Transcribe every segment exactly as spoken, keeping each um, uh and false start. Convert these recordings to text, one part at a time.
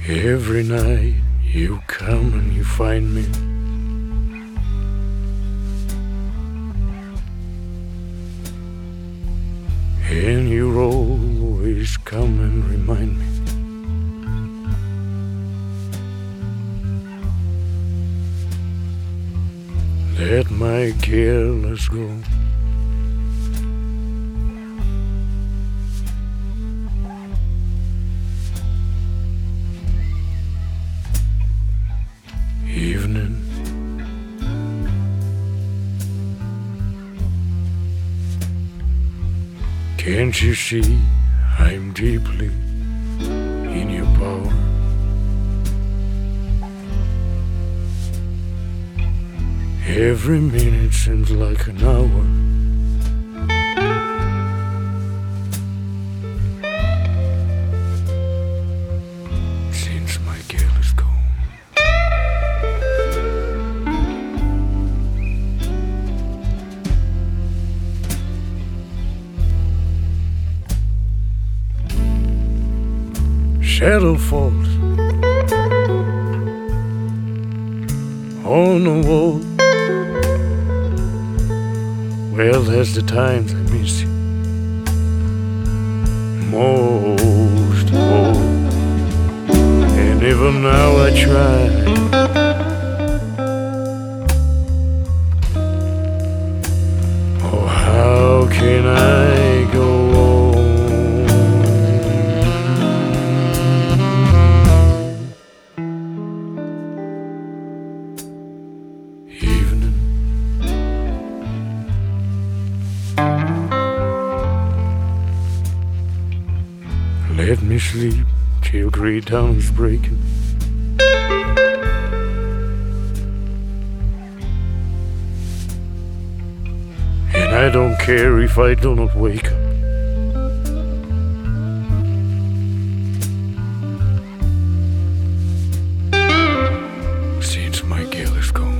Every night you come and you find me, and you always come and remind me that my girl has gone. Evening, can't you see I'm deeply in your power? Every minute seems like an hour. Since my girl is gone. Shadow falls on the wall. Well, there's the times I miss you most of all, and even now I try. Oh, how can I go on? Evening, let me sleep till great dawn is breaking, and I don't care if I do not wake up. Since my girl is gone.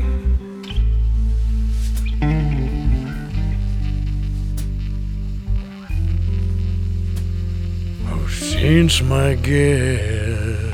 Since my girl